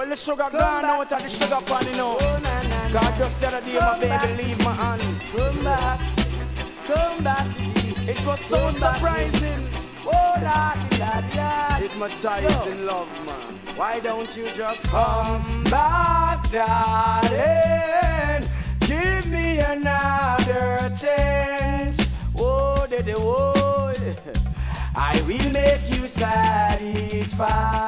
Well, the sugar gone out of the sugar pan, you know. God just the other day, my baby, leave my hand. Come back, it was so surprising. Oh, lad. Hypnotizing love, man. Why don't you just Come back, darling. Give me another chance. Oh, I will make you satisfied.